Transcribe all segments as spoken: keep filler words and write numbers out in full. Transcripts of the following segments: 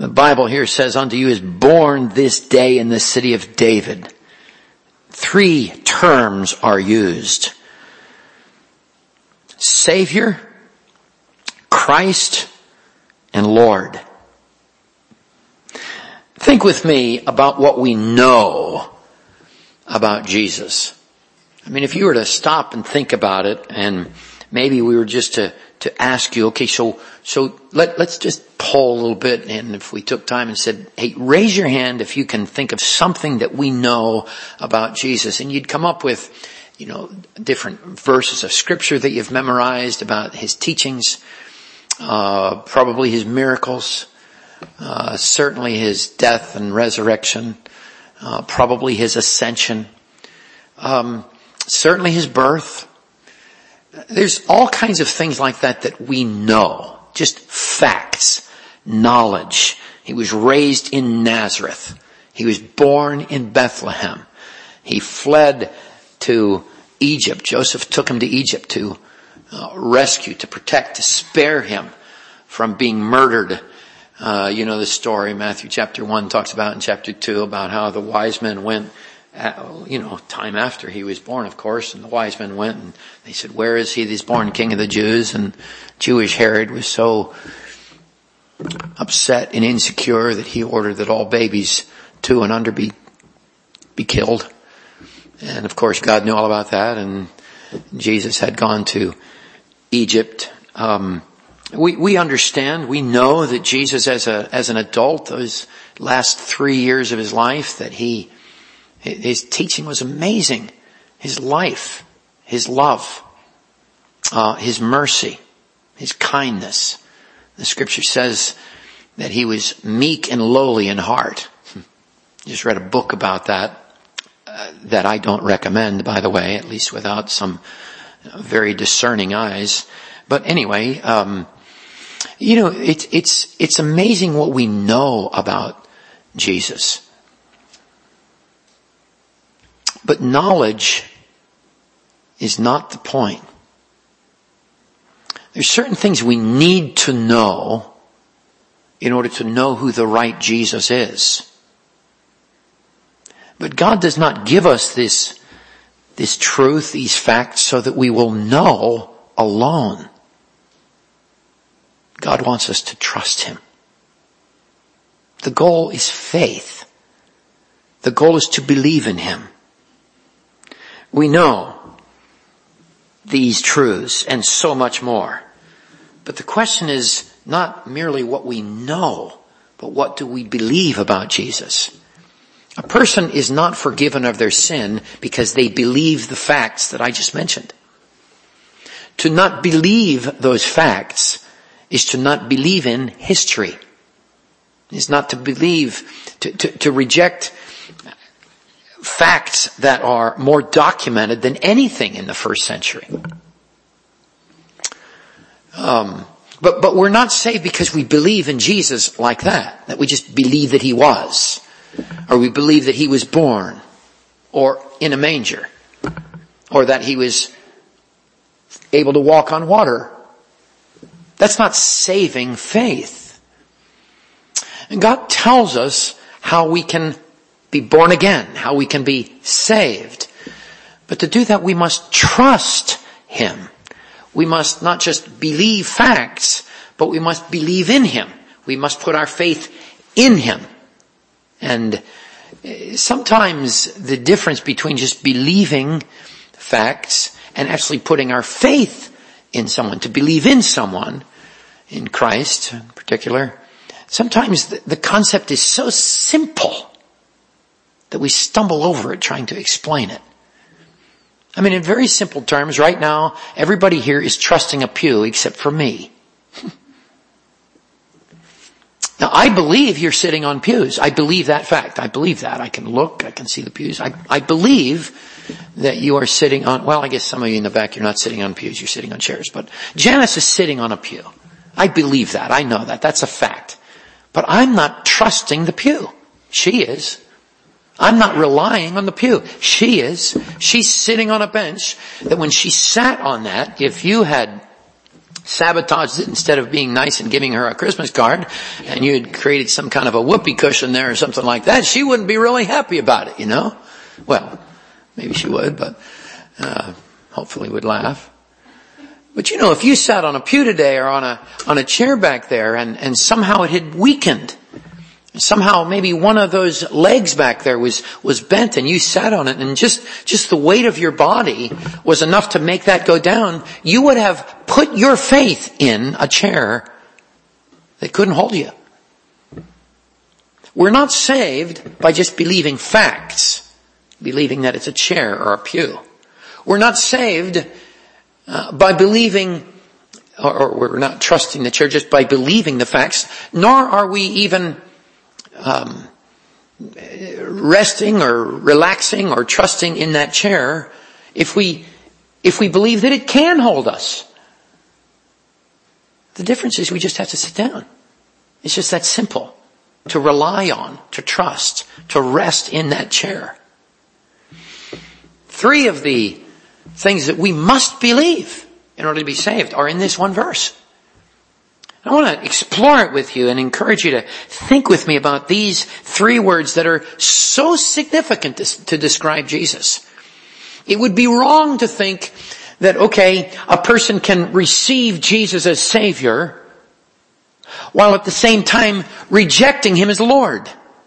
The Bible here says, unto you is born this day in the city of David. Three terms are used. Savior, Christ, and Lord. Think with me about what we know about Jesus. I mean, if you were to stop and think about it, and maybe we were just to, to ask you, okay, so, so let, let's just poll a little bit, and if we took time and said, hey, raise your hand if you can think of something that we know about Jesus, and you'd come up with, you know, different verses of scripture that you've memorized about his teachings, uh, probably his miracles, uh, certainly his death and resurrection, uh, probably his ascension, um, certainly his birth. There's all kinds of things like that that we know. Just facts, knowledge. He was raised in Nazareth. He was born in Bethlehem. He fled to Egypt. Joseph took him to Egypt to uh, rescue, to protect, to spare him from being murdered. Uh, you know the story, Matthew chapter one talks about in chapter two about how the wise men went, at, you know, time after he was born, of course, and the wise men went and they said, where is he that's born King of the Jews? And Jewish Herod was so upset and insecure that he ordered that all babies two and under be, be killed. And of course God knew all about that, and Jesus had gone to Egypt. Um, we, we understand, we know that Jesus as a, as an adult, those last three years of his life, that he, his teaching was amazing. His life, his love, uh, his mercy, his kindness. The scripture says that he was meek and lowly in heart. Just read a book about that, uh, that I don't recommend, by the way, at least without some very discerning eyes. But anyway, um, you know, it's, it's, it's amazing what we know about Jesus. But knowledge is not the point. There's certain things we need to know in order to know who the right Jesus is. But God does not give us this, this truth, these facts, so that we will know alone. God wants us to trust him. The goal is faith. The goal is to believe in him. We know these truths and so much more. But the question is not merely what we know, but what do we believe about Jesus? A person is not forgiven of their sin because they believe the facts that I just mentioned. To not believe those facts is to not believe in history. Is not to believe, to, to, to reject facts that are more documented than anything in the first century. Um, but, but we're not saved because we believe in Jesus like that, that we just believe that he was, or we believe that he was born, or in a manger, or that he was able to walk on water. That's not saving faith. And God tells us how we can be born again, how we can be saved. But to do that, we must trust him. We must not just believe facts, but we must believe in him. We must put our faith in him. And sometimes the difference between just believing facts and actually putting our faith in someone, to believe in someone, in Christ in particular, sometimes the, the concept is so simple that we stumble over it trying to explain it. I mean, in very simple terms, right now, everybody here is trusting a pew except for me. Now, I believe you're sitting on pews. I believe that fact. I believe that. I can look, I can see the pews. I, I believe that you are sitting on, well, I guess some of you in the back, you're not sitting on pews, you're sitting on chairs. But Janice is sitting on a pew. I believe that. I know that. That's a fact. But I'm not trusting the pew. She is. I'm not relying on the pew. She is. She's sitting on a bench that when she sat on that, if you had sabotaged it instead of being nice and giving her a Christmas card, and you had created some kind of a whoopee cushion there or something like that, she wouldn't be really happy about it, you know? Well, maybe she would, but uh, hopefully would laugh. But you know, if you sat on a pew today or on a on a chair back there and, and somehow it had weakened, somehow maybe one of those legs back there was, was bent and you sat on it and just, just the weight of your body was enough to make that go down, you would have put your faith in a chair that couldn't hold you. We're not saved by just believing facts, believing that it's a chair or a pew. We're not saved uh, by believing, or, or we're not trusting the chair just by believing the facts, nor are we even Um, resting or relaxing or trusting in that chair if we, if we believe that it can hold us. The difference is we just have to sit down. It's just that simple. To rely on, to trust, to rest in that chair. Three of the things that we must believe in order to be saved are in this one verse. I want to explore it with you and encourage you to think with me about these three words that are so significant to, to describe Jesus. It would be wrong to think that, okay, a person can receive Jesus as Savior while at the same time rejecting Him as Lord.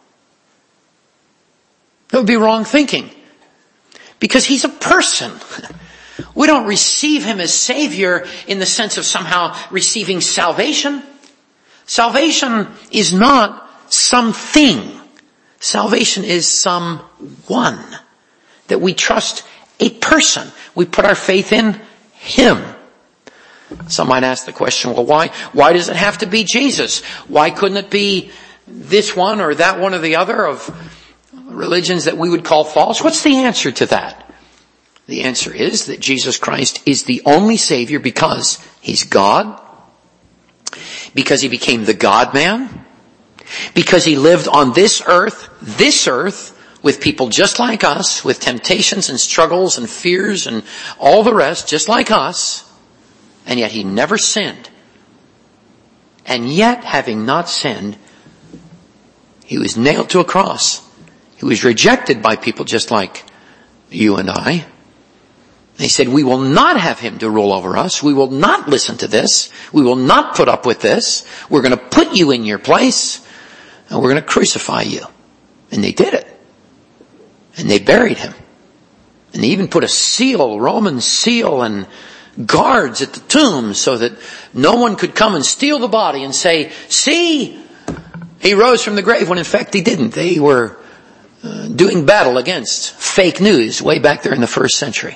That would be wrong thinking. Because He's a person. We don't receive Him as Savior in the sense of somehow receiving salvation. Salvation is not something. Salvation is someone. That we trust a person. We put our faith in Him. Some might ask the question, well, why, why does it have to be Jesus? Why couldn't it be this one or that one or the other of religions that we would call false? What's the answer to that? The answer is that Jesus Christ is the only Savior because He's God, because He became the God-man, because He lived on this earth, this earth, with people just like us, with temptations and struggles and fears and all the rest, just like us, and yet He never sinned. And yet, having not sinned, He was nailed to a cross. He was rejected by people just like you and I. They said, we will not have Him to rule over us. We will not listen to this. We will not put up with this. We're going to put you in your place and we're going to crucify you. And they did it. And they buried Him. And they even put a seal, Roman seal, and guards at the tomb so that no one could come and steal the body and say, see, He rose from the grave, when in fact He didn't. They were uh, doing battle against fake news way back there in the first century.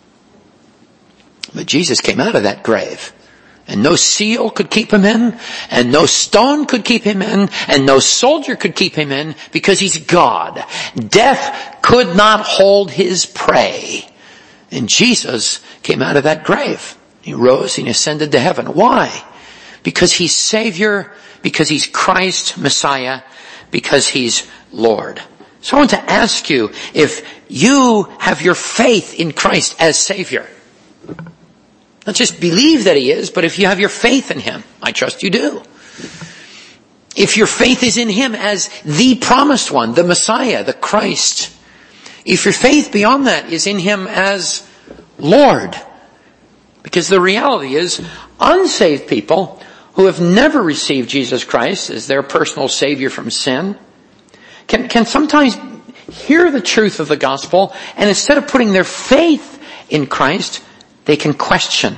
But Jesus came out of that grave. And no seal could keep Him in. And no stone could keep Him in. And no soldier could keep Him in because He's God. Death could not hold His prey. And Jesus came out of that grave. He rose and He ascended to heaven. Why? Because He's Savior. Because He's Christ, Messiah. Because He's Lord. So I want to ask you if you have your faith in Christ as Savior. Not just believe that He is, but if you have your faith in Him. I trust you do. If your faith is in Him as the promised one, the Messiah, the Christ. If your faith beyond that is in Him as Lord. Because the reality is, unsaved people who have never received Jesus Christ as their personal Savior from sin can, can sometimes hear the truth of the gospel, and instead of putting their faith in Christ, they can question.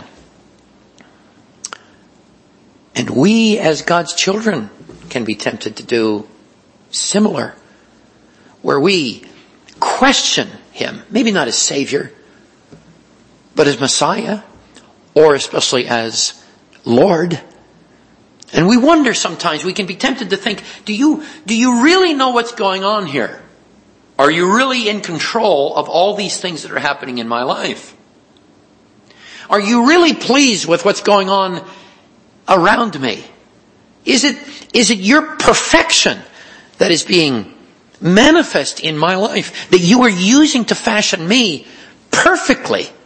And we as God's children can be tempted to do similar, where we question Him, maybe not as Savior, but as Messiah, or especially as Lord. And we wonder sometimes, we can be tempted to think, do you, do you really know what's going on here? Are you really in control of all these things that are happening in my life? Are you really pleased with what's going on around me? Is it, is it your perfection that is being manifest in my life, that you are using to fashion me perfectly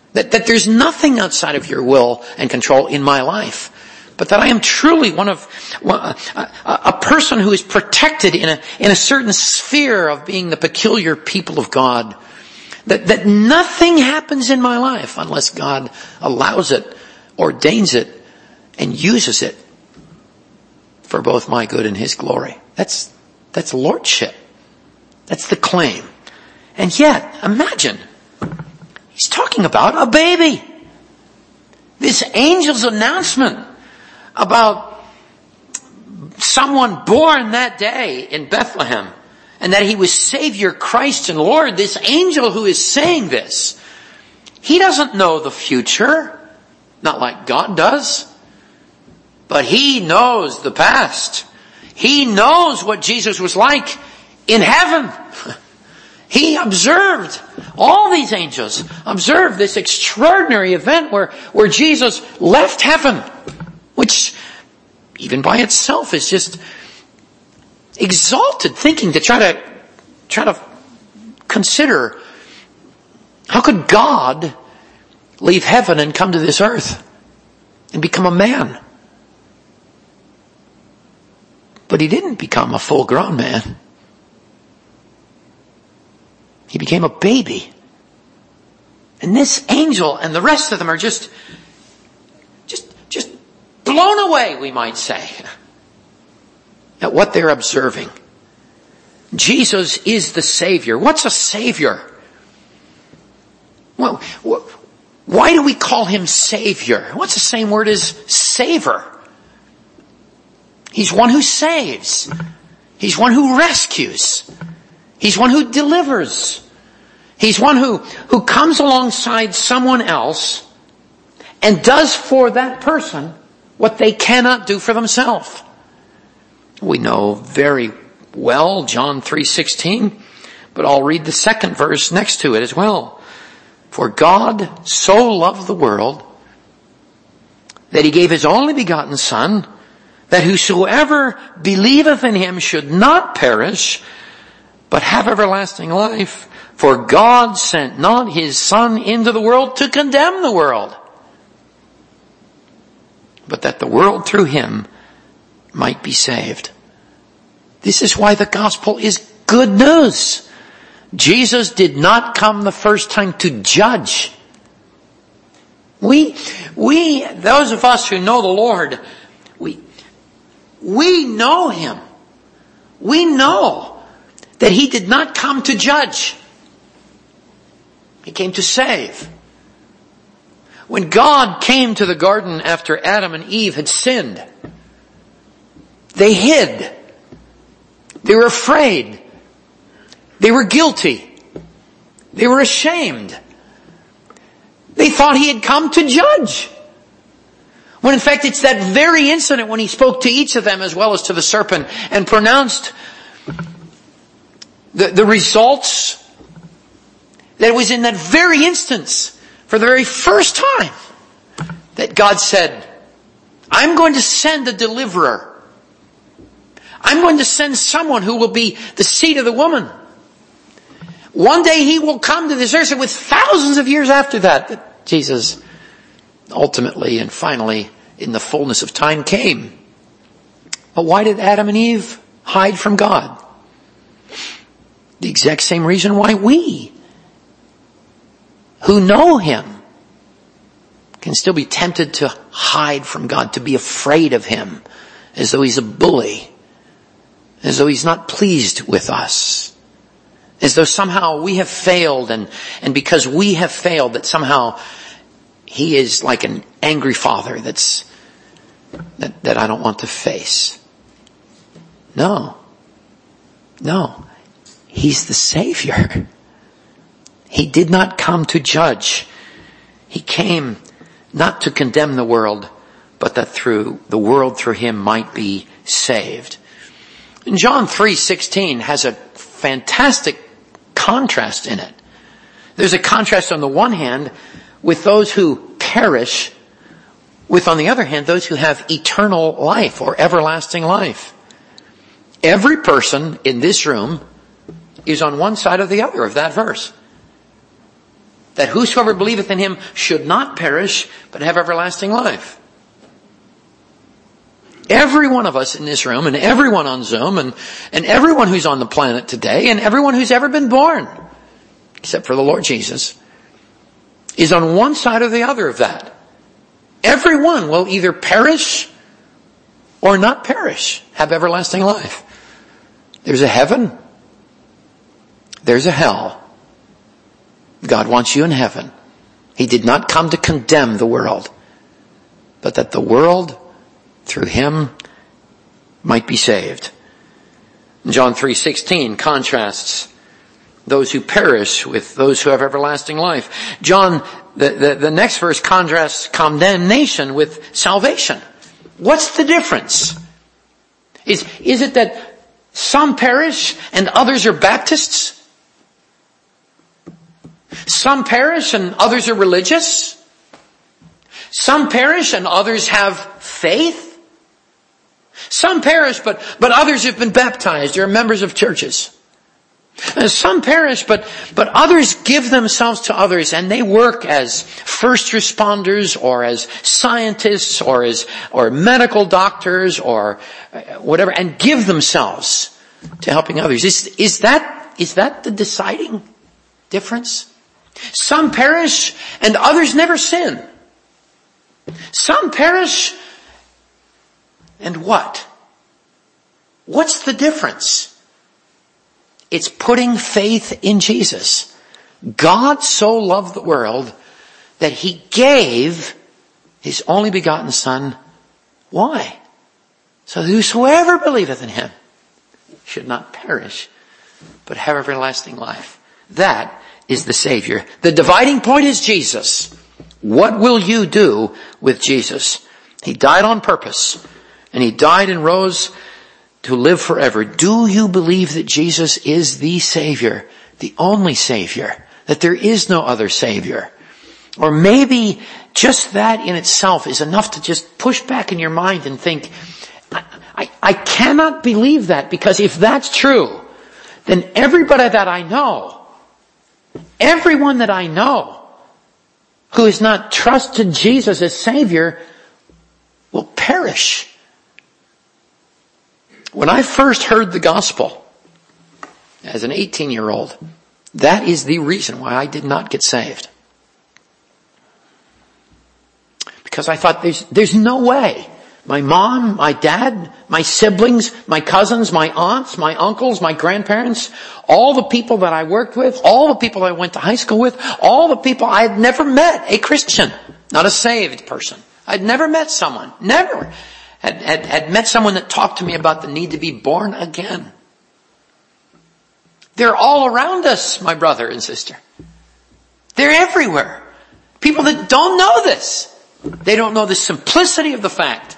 That, that there's nothing outside of your will and control in my life. But that I am truly one of, a, a, a person who is protected in a, in a certain sphere of being the peculiar people of God. That, that nothing happens in my life unless God allows it, ordains it, and uses it for both my good and His glory. That's, that's lordship. That's the claim. And yet, imagine, He's talking about a baby. This angel's announcement about someone born that day in Bethlehem, and that He was Savior, Christ, and Lord. This angel who is saying this, he doesn't know the future, not like God does, but He knows the past. He knows what Jesus was like in heaven. He observed, all these angels observed this extraordinary event where, where Jesus left heaven, which even by itself is just exalted thinking to try to, try to consider, how could God leave heaven and come to this earth and become a man? But He didn't become a full-grown man. He became a baby. And this angel and the rest of them are just, just, just blown away, we might say, at what they're observing. Jesus is the Savior. What's a Savior? Well, why do we call Him Savior? What's the same word as savor? He's one who saves. He's one who rescues. He's one who delivers. He's one who, who comes alongside someone else and does for that person what they cannot do for themselves. We know very well John three sixteen, but I'll read the second verse next to it as well. For God so loved the world that He gave His only begotten Son, that whosoever believeth in Him should not perish, but have everlasting life. For God sent not His Son into the world to condemn the world, but that the world through Him might be saved. This is why the gospel is good news. Jesus did not come the first time to judge. We, we, those of us who know the Lord, we, we know Him. We know that He did not come to judge. He came to save. When God came to the garden after Adam and Eve had sinned, they hid. They were afraid. They were guilty. They were ashamed. They thought He had come to judge. When in fact it's that very incident when He spoke to each of them as well as to the serpent and pronounced the, the results, that it was in that very instance, for the very first time, that God said, I'm going to send a deliverer. I'm going to send someone who will be the seed of the woman. One day He will come to this earth, and with thousands of years after that, that Jesus ultimately and finally in the fullness of time came. But why did Adam and Eve hide from God? The exact same reason why we, who know Him, can still be tempted to hide from God, to be afraid of Him, as though He's a bully, as though He's not pleased with us, as though somehow we have failed, and, and because we have failed, that somehow He is like an angry father that's, that, that I don't want to face. No. No. He's the Savior. He did not come to judge. He came not to condemn the world, but that through the world through Him might be saved. And John three sixteen has a fantastic contrast in it. There's a contrast on the one hand with those who perish, with on the other hand those who have eternal life or everlasting life. Every person in this room is on one side or the other of that verse. that whosoever believeth in him should not perish, but have everlasting life. Every one of us in this room, and everyone on Zoom, and, and everyone who's on the planet today, and everyone who's ever been born, except for the Lord Jesus, is on one side or the other of that. Everyone will either perish or not perish, have everlasting life. There's a heaven. There's a hell. God wants you in heaven. He did not come to condemn the world, but that the world through him might be saved. John three sixteen contrasts those who perish with those who have everlasting life. John, the, the, the next verse contrasts condemnation with salvation. What's the difference? Is, is it that some perish and others are Baptists? Some perish and others are religious? Some perish and others have faith? Some perish, but, but others have been baptized or are members of churches. And some perish, but, but others give themselves to others, and they work as first responders or as scientists or as, or medical doctors or whatever, and give themselves to helping others. Is, is that, is that the deciding difference? Some perish and others never sin. Some perish and what? What's the difference? It's putting faith in Jesus. God so loved the world that he gave his only begotten Son. Why? So that whosoever believeth in him should not perish, but have everlasting life. That is the Savior. The dividing point is Jesus. What will you do with Jesus? He died on purpose, and he died and rose to live forever. Do you believe that Jesus is the Savior, the only Savior, that there is no other Savior? Or maybe just that in itself is enough to just push back in your mind and think, I, I, I cannot believe that, because if that's true, then everybody that I know, everyone that I know who has not trusted Jesus as Savior will perish. When I first heard the gospel as an eighteen-year-old, that is the reason why I did not get saved. Because I thought there's, there's no way. My mom, my dad, my siblings, my cousins, my aunts, my uncles, my grandparents, all the people that I worked with, all the people I went to high school with, all the people I had never met a Christian, not a saved person. I'd never met someone, never. Had, had, had met someone that talked to me about the need to be born again. They're all around us, my brother and sister. They're everywhere. People that don't know this. They don't know the simplicity of the fact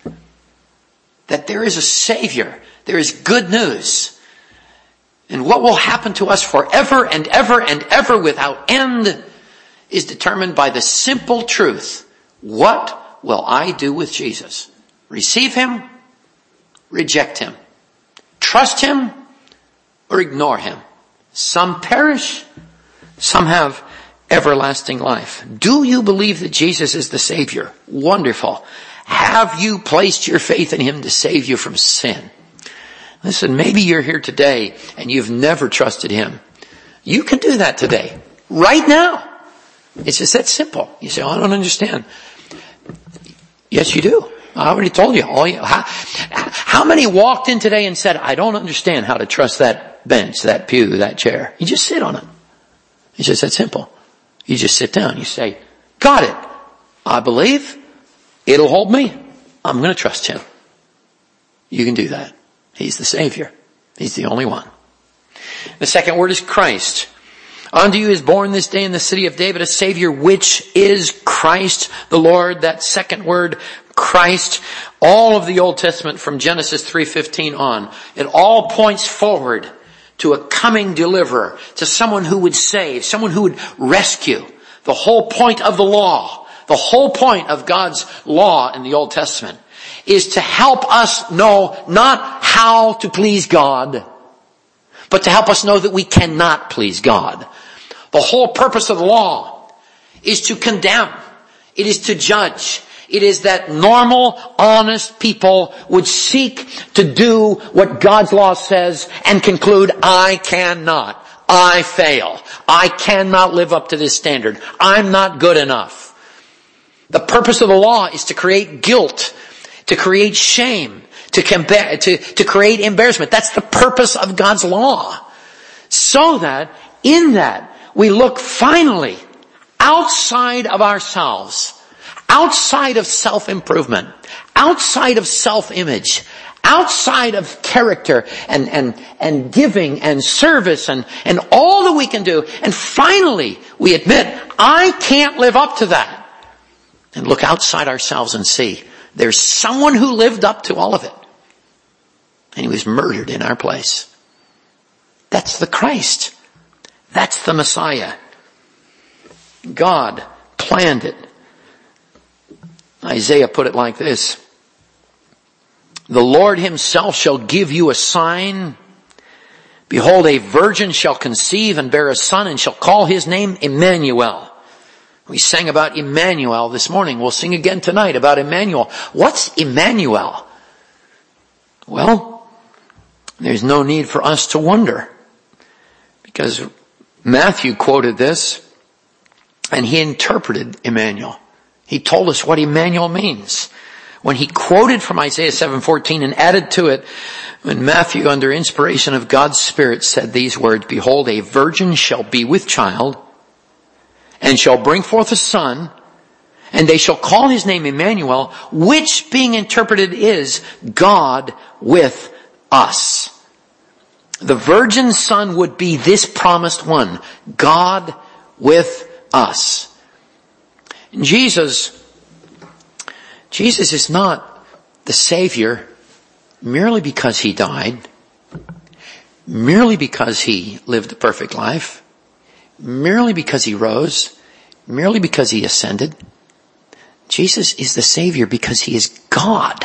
that there is a Savior. There is good news. And what will happen to us forever and ever and ever without end is determined by the simple truth. What will I do with Jesus? Receive him, reject him, trust him, or ignore him. Some perish, some have everlasting life. Do you believe that Jesus is the Savior? Wonderful. Have you placed your faith in him to save you from sin? Listen, maybe you're here today and you've never trusted him. You can do that today, right now. It's just that simple. You say, oh, I don't understand. Yes, you do. I already told you. All you how, how many walked in today and said, I don't understand how to trust that bench, that pew, that chair? You just sit on it. It's just that simple. You just sit down. You say, got it. I believe. It'll hold me. I'm going to trust him. You can do that. He's the Savior. He's the only one. The second word is Christ. Unto you is born this day in the city of David a Savior, which is Christ the Lord. That second word, Christ, all of the Old Testament from Genesis three fifteen on, it all points forward to a coming deliverer, to someone who would save, someone who would rescue. The whole point of the law, the whole point of God's law in the Old Testament is to help us know not how to please God, but to help us know that we cannot please God. The whole purpose of the law is to condemn. It is to judge. It is that normal, honest people would seek to do what God's law says and conclude, I cannot. I fail. I cannot live up to this standard. I'm not good enough. The purpose of the law is to create guilt, to create shame, to compare, to, to create embarrassment. That's the purpose of God's law. So that, in that, we look finally outside of ourselves, outside of self-improvement, outside of self-image, outside of character and, and, and giving and service and, and all that we can do. And finally, we admit, I can't live up to that. And look outside ourselves and see, there's someone who lived up to all of it. And he was murdered in our place. That's the Christ. That's the Messiah. God planned it. Isaiah put it like this. The Lord himself shall give you a sign. Behold, a virgin shall conceive and bear a son and shall call his name Emmanuel. We sang about Emmanuel this morning. We'll sing again tonight about Emmanuel. What's Emmanuel? Well, there's no need for us to wonder, because Matthew quoted this and he interpreted Emmanuel. He told us what Emmanuel means when he quoted from Isaiah seven fourteen and added to it when Matthew, under inspiration of God's Spirit, said these words, Behold, a virgin shall be with child and shall bring forth a son, and they shall call his name Emmanuel, which being interpreted is God with us. The virgin son would be this promised one, God with us. Jesus, Jesus is not the Savior merely because he died, merely because he lived a perfect life, merely because he rose, merely because he ascended. Jesus is the Savior because he is God.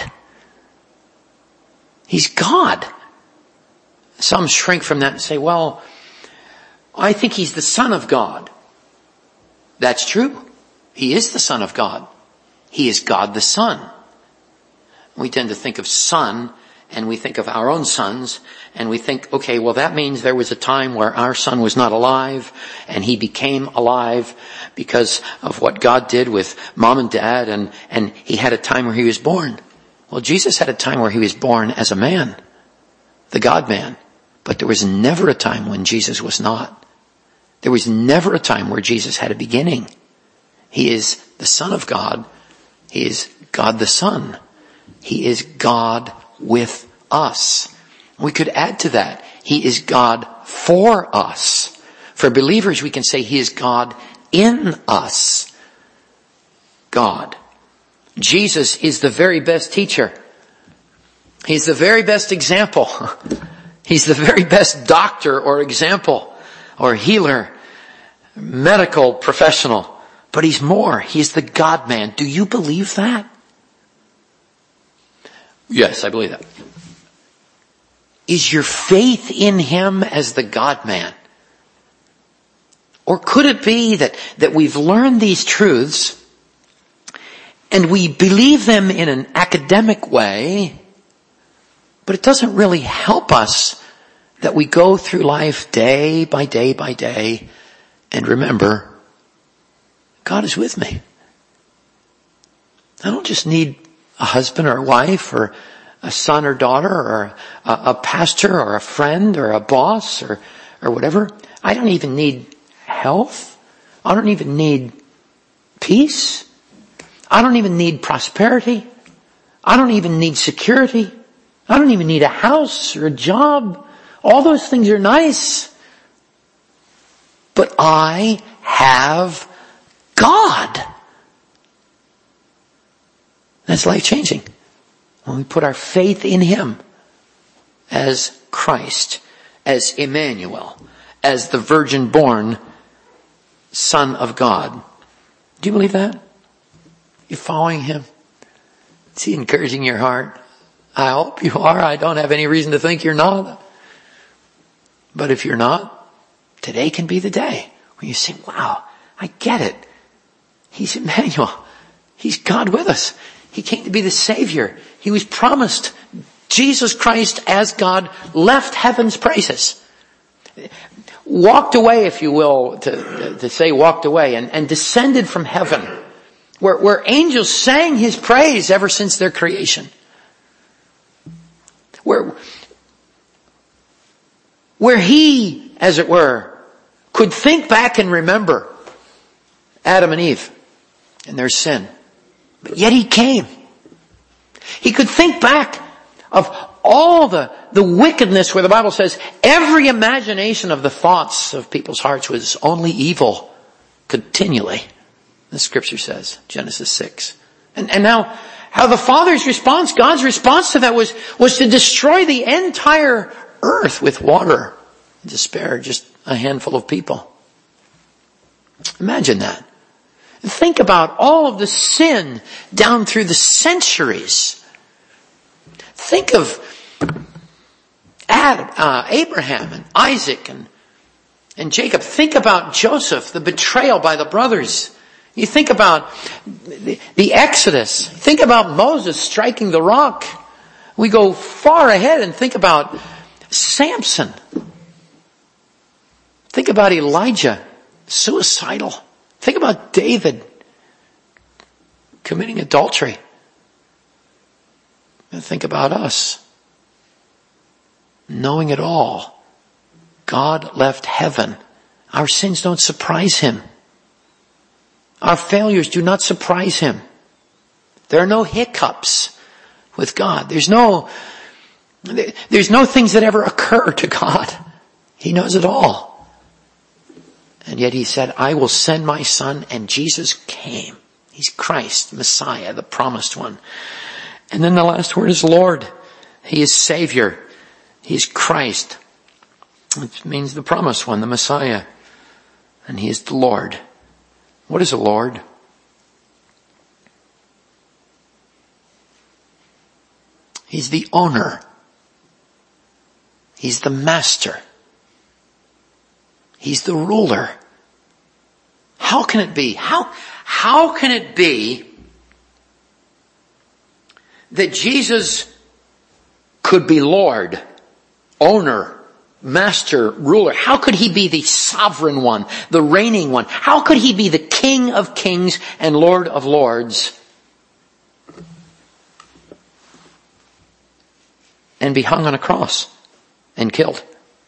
He's God. Some shrink from that and say, well, I think he's the Son of God. That's true. He is the Son of God. He is God the Son. We tend to think of son, and we think of our own sons, and we think, okay, well that means there was a time where our son was not alive, and he became alive because of what God did with mom and dad, and, and he had a time where he was born. Well, Jesus had a time where he was born as a man, the God-man, but there was never a time when Jesus was not. There was never a time where Jesus had a beginning. He is the Son of God. He is God the Son. He is God with us. We could add to that, he is God for us. For believers, we can say he is God in us. God. Jesus is the very best teacher. He's the very best example. He's the very best doctor or example or healer, medical professional. But he's more. He's the God-man. Do you believe that? Yes, I believe that. Is your faith in him as the God-man? Or could it be that, that we've learned these truths and we believe them in an academic way, but it doesn't really help us that we go through life day by day by day and remember, God is with me. I don't just need a husband or a wife or a son or daughter or a, a pastor or a friend or a boss or, or whatever. I don't even need health. I don't even need peace. I don't even need prosperity. I don't even need security. I don't even need a house or a job. All those things are nice. But I have God. That's life-changing. When we put our faith in him as Christ, as Emmanuel, as the virgin-born Son of God. Do you believe that? You're following him? Is he encouraging your heart? I hope you are. I don't have any reason to think you're not. But if you're not, today can be the day when you say, wow, I get it. He's Emmanuel. He's God with us. He came to be the Savior. He was promised. Jesus Christ as God left heaven's praises. Walked away, if you will, to, to say walked away, and, and descended from heaven, where, where angels sang His praise ever since their creation. Where, where He, as it were, could think back and remember Adam and Eve and their sin. But yet He came. He could think back of all the, the wickedness, where the Bible says every imagination of the thoughts of people's hearts was only evil continually. The scripture says, Genesis six. And, and now, how the Father's response, God's response to that was, was to destroy the entire earth with water and to spare just a handful of people. Imagine that. Think about all of the sin down through the centuries. Think of Adam, uh, Abraham and Isaac and, and Jacob. Think about Joseph, the betrayal by the brothers. You think about the, the Exodus. Think about Moses striking the rock. We go far ahead and think about Samson. Think about Elijah, suicidal. Think about David committing adultery. And think about us. Knowing it all. God left heaven. Our sins don't surprise Him. Our failures do not surprise Him. There are no hiccups with God. There's no, there's no things that ever occur to God. He knows it all. And yet He said, I will send my Son, and Jesus came. He's Christ, Messiah, the promised one. And then the last word is Lord. He is Savior. He is Christ. It means the promised one, the Messiah. And He is the Lord. What is a Lord? He's the owner. He's the master. He's the ruler. How can it be? How, how can it be that Jesus could be Lord, owner, master, ruler? How could He be the sovereign one, the reigning one? How could He be the King of kings and Lord of lords and be hung on a cross and killed?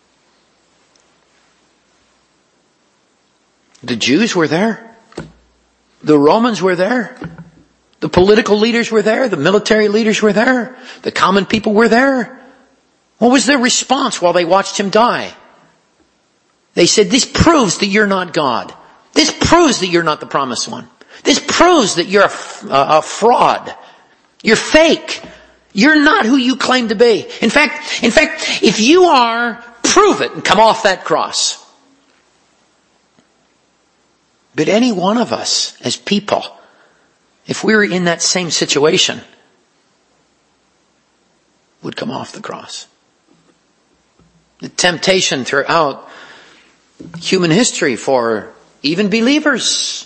The Jews were there. The Romans were there. The political leaders were there. The military leaders were there. The common people were there. What was their response while they watched Him die? They said, this proves that you're not God. This proves that you're not the promised one. This proves that you're a, a fraud. You're fake. You're not who you claim to be. In fact, in fact, if you are, prove it and come off that cross. But any one of us as people, if we were in that same situation, would come off the cross. The temptation throughout human history for even believers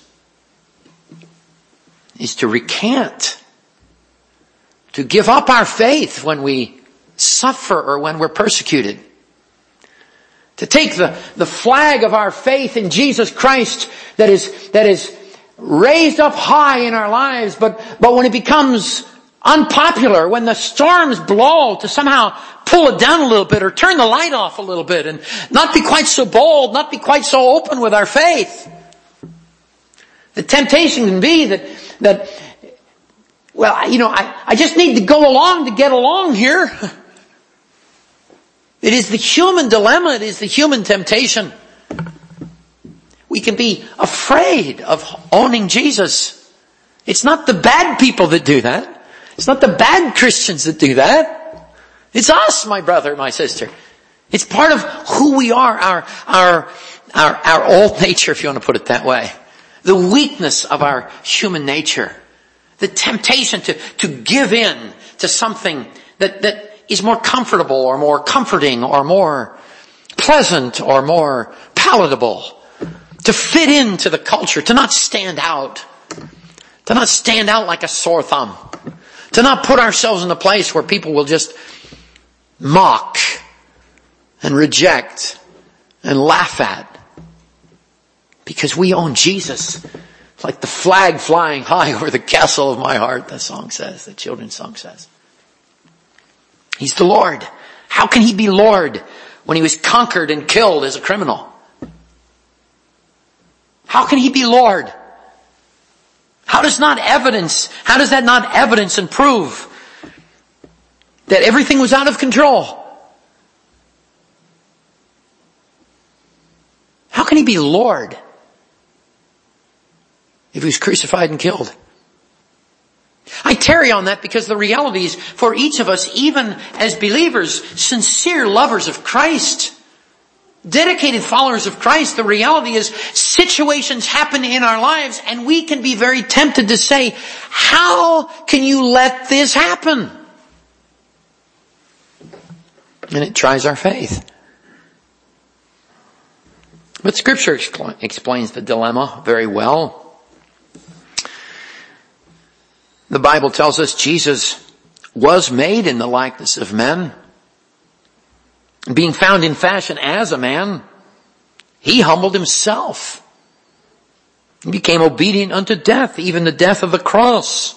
is to recant, to give up our faith when we suffer or when we're persecuted. To take the, the flag of our faith in Jesus Christ that is, that is raised up high in our lives, but, but when it becomes unpopular, when the storms blow, to somehow pull it down a little bit or turn the light off a little bit and not be quite so bold, not be quite so open with our faith. The temptation can be that, that, well, you know, I, I just need to go along to get along here. It is the human dilemma. It is the human temptation. We can be afraid of owning Jesus. It's not the bad people that do that. It's not the bad Christians that do that. It's us, my brother, my sister. It's part of who we are, our, our, our, our old nature, if you want to put it that way. The weakness of our human nature. The temptation to, to give in to something that, that is more comfortable or more comforting or more pleasant or more palatable. To fit into the culture, to not stand out. To not stand out like a sore thumb. To not put ourselves in a place where people will just mock and reject and laugh at. Because we own Jesus. Like the flag flying high over the castle of my heart, the song says, the children's song says. He's the Lord. How can he be Lord when he was conquered and killed as a criminal? How can he be Lord? How does not evidence, how does that not evidence and prove that everything was out of control? How can he be Lord if he was crucified and killed? I tarry on that because the reality is for each of us, even as believers, sincere lovers of Christ, dedicated followers of Christ, the reality is situations happen in our lives and we can be very tempted to say, how can you let this happen? And it tries our faith. But Scripture expl- explains the dilemma very well. The Bible tells us Jesus was made in the likeness of men. Being found in fashion as a man, he humbled himself. He became obedient unto death, even the death of the cross.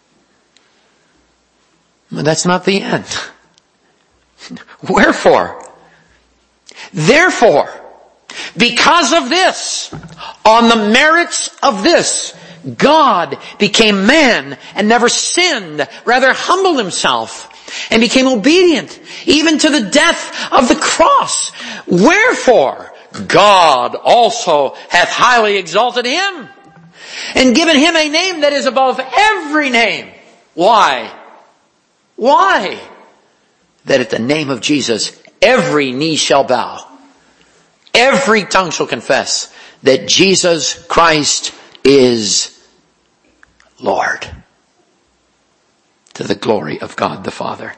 But that's not the end. Wherefore? Therefore, because of this, on the merits of this, God became man and never sinned, rather humbled himself and became obedient, even to the death of the cross. Wherefore, God also hath highly exalted him and given him a name that is above every name. Why? Why? That at the name of Jesus, every knee shall bow. Every tongue shall confess that Jesus Christ is Lord, to the glory of God the Father.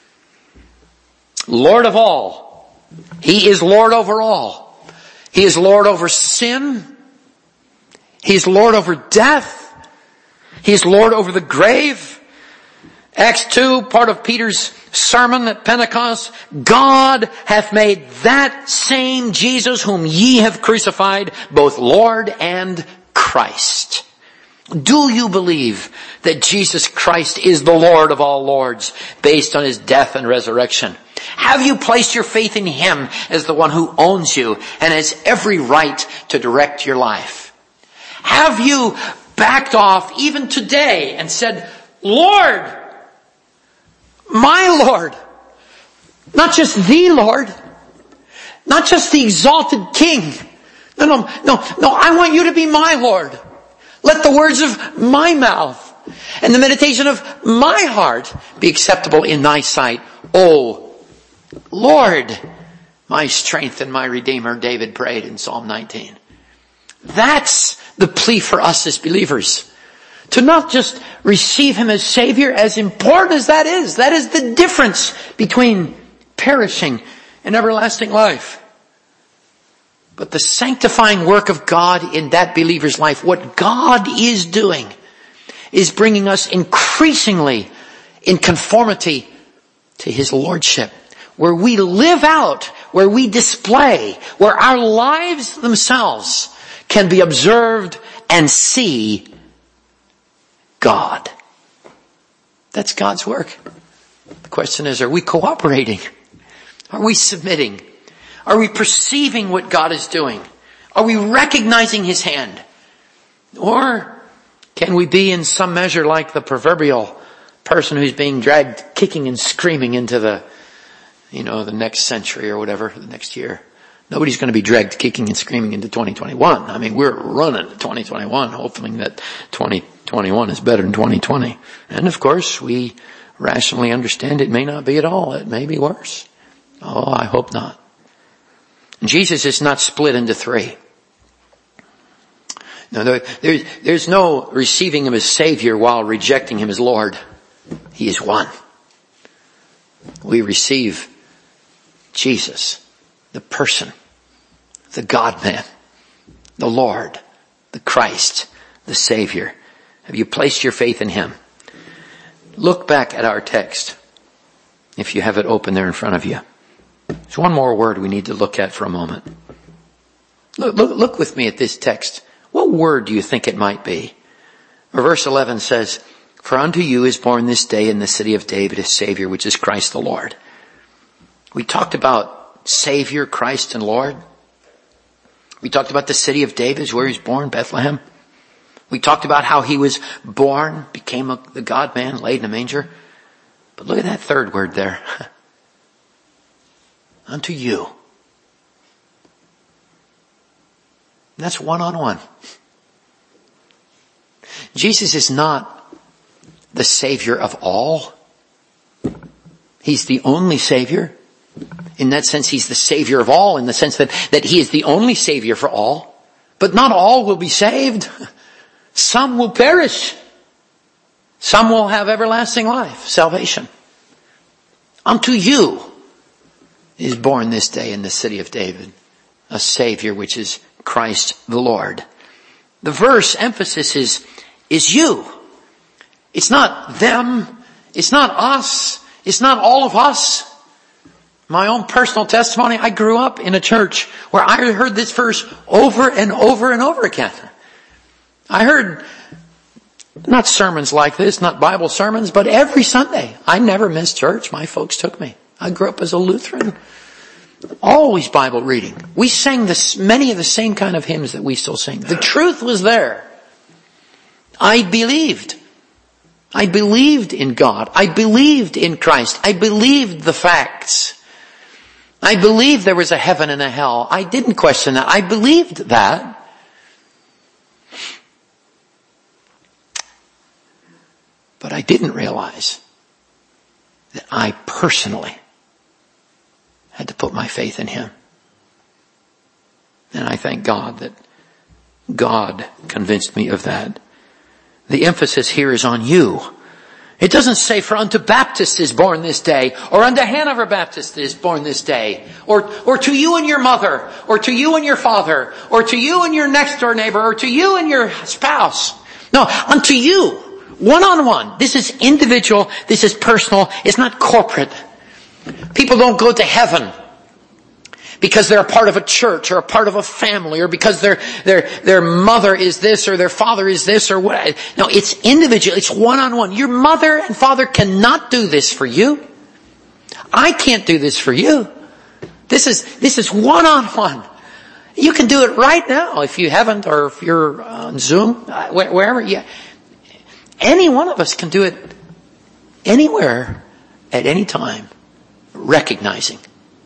Lord of all. He is Lord over all. He is Lord over sin. He is Lord over death. He is Lord over the grave. Acts two, part of Peter's sermon at Pentecost. God hath made that same Jesus whom ye have crucified, both Lord and Christ. Do you believe that Jesus Christ is the Lord of all lords based on his death and resurrection? Have you placed your faith in him as the one who owns you and has every right to direct your life? Have you backed off even today and said, Lord, my Lord, not just the Lord, not just the exalted King. No, no, no, no, I want you to be my Lord. Let the words of my mouth and the meditation of my heart be acceptable in thy sight, O Lord, my strength and my Redeemer, David prayed in Psalm nineteen. That's the plea for us as believers. To not just receive him as Savior, as important as that is. That is the difference between perishing and everlasting life. But the sanctifying work of God in that believer's life, what God is doing, is bringing us increasingly in conformity to his lordship. Where we live out, where we display, where our lives themselves can be observed and see God. That's God's work. The question is, are we cooperating? Are we submitting? Are we perceiving what God is doing? Are we recognizing his hand? Or can we be in some measure like the proverbial person who's being dragged kicking and screaming into the, you know, the next century or whatever, the next year? Nobody's going to be dragged kicking and screaming into twenty twenty-one. I mean, we're running to twenty twenty-one, hoping that twenty twenty-one is better than twenty twenty. And of course, we rationally understand it may not be at all. It may be worse. Oh, I hope not. Jesus is not split into three. No, there, there, there's no receiving him as Savior while rejecting him as Lord. He is one. We receive Jesus, the person, the God-man, the Lord, the Christ, the Savior? Have you placed your faith in Him? Look back at our text, if you have it open there in front of you. There's one more word we need to look at for a moment. Look, look, look with me at this text. What word do you think it might be? Verse eleven says, "For unto you is born this day in the city of David a Savior, which is Christ the Lord." We talked about Savior, Christ, and Lord. We talked about the city of David, where he was born, Bethlehem. We talked about how he was born, became a, the God-man, laid in a manger. But look at that third word there. Unto you. That's one-on-one. Jesus is not the Savior of all. He's the only Savior. In that sense, He's the Savior of all, in the sense that, that He is the only Savior for all. But not all will be saved. Some will perish. Some will have everlasting life, salvation. Unto you is born this day in the city of David a Savior, which is Christ the Lord. The verse emphasis is, is you. It's not them. It's not us. It's not all of us. My own personal testimony, I grew up in a church where I heard this verse over and over and over again. I heard not sermons like this, not Bible sermons, but every Sunday. I never missed church. My folks took me. I grew up as a Lutheran. Always Bible reading. We sang this, many of the same kind of hymns that we still sing. The truth was there. I believed. I believed in God. I believed in Christ. I believed the facts. I believed there was a heaven and a hell. I didn't question that. I believed that. But I didn't realize that I personally had to put my faith in Him. And I thank God that God convinced me of that. The emphasis here is on you. It doesn't say, "For unto Baptist is born this day," or "unto Hanover Baptist is born this day," or, or "to you and your mother," or "to you and your father," or "to you and your next door neighbor," or "to you and your spouse." No, unto you. One-on-one. This is individual. This is personal. It's not corporate. People don't go to heaven because they're a part of a church or a part of a family, or because their their their mother is this or their father is this or what. No, it's individual. It's one-on-one. Your mother and father cannot do this for you. I can't do this for you. This is this is one-on-one. You can do it right now if you haven't, or if you're on Zoom, wherever. Yeah, any one of us can do it anywhere, at any time, recognizing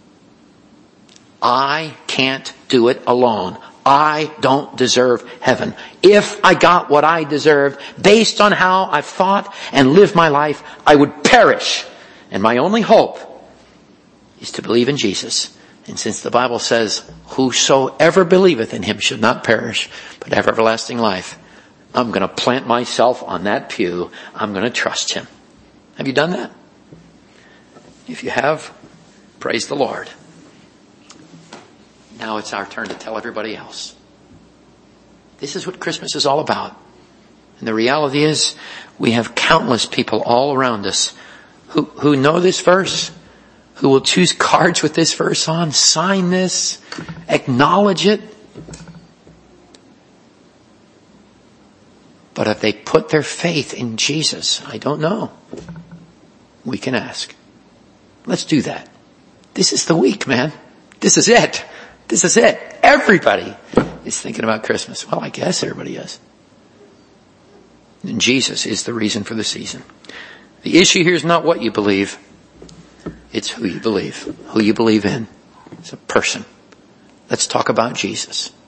I can't do it alone. I don't deserve heaven. If I got what I deserved based on how I've thought and lived my life, I would perish. And my only hope is to believe in Jesus. And since the Bible says, "Whosoever believeth in Him should not perish, but have everlasting life," I'm going to plant myself on that pew. I'm going to trust Him. Have you done that? If you have, praise the Lord. Now it's our turn to tell everybody else. This is what Christmas is all about. And the reality is, we have countless people all around us who, who know this verse, who will choose cards with this verse on, sign this, acknowledge it. But if they put their faith in Jesus, I don't know. We can ask. Let's do that. This is the week, man. This is it. This is it. Everybody is thinking about Christmas. Well, I guess everybody is. And Jesus is the reason for the season. The issue here is not what you believe. It's who you believe. Who you believe in. It's a person. Let's talk about Jesus.